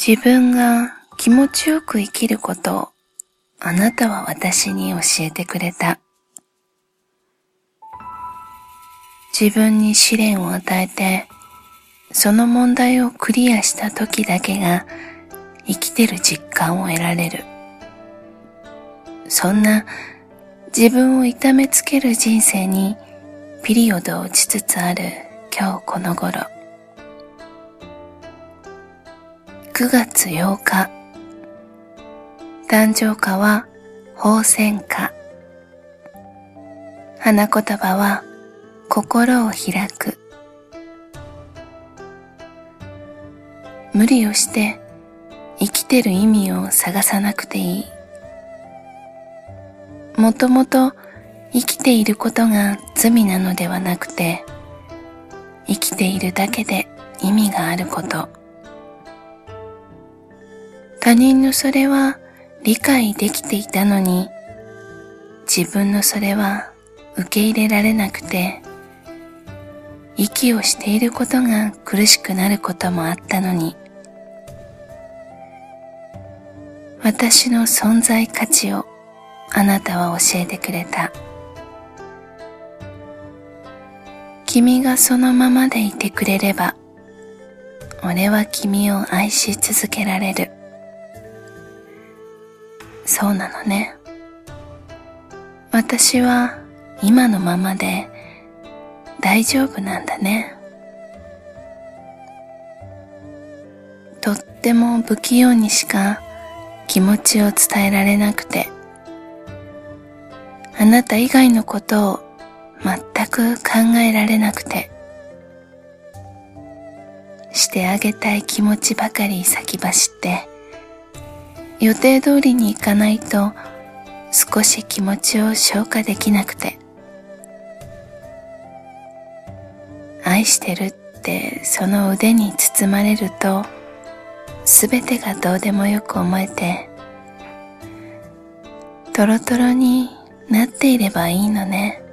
自分が気持ちよく生きることをあなたは私に教えてくれた。自分に試練を与えて、その問題をクリアした時だけが生きてる実感を得られる。そんな自分を痛めつける人生にピリオドを打ちつつある今日この頃。9月8日、誕生花は鳳仙花。花言葉は心を開く。無理をして生きてる意味を探さなくていい。もともと生きていることが罪なのではなくて、生きているだけで意味があること。他人のそれは理解できていたのに、自分のそれは受け入れられなくて、息をしていることが苦しくなることもあったのに、私の存在価値をあなたは教えてくれた。君がそのままでいてくれれば、俺は君を愛し続けられる。そうなのね。私は今のままで大丈夫なんだね。とっても不器用にしか気持ちを伝えられなくて、あなた以外のことを全く考えられなくて、してあげたい気持ちばかり先走って、予定通りにいかないと少し気持ちを消化できなくて、愛してるってその腕に包まれると、すべてがどうでもよく思えて、トロトロになっていればいいのね。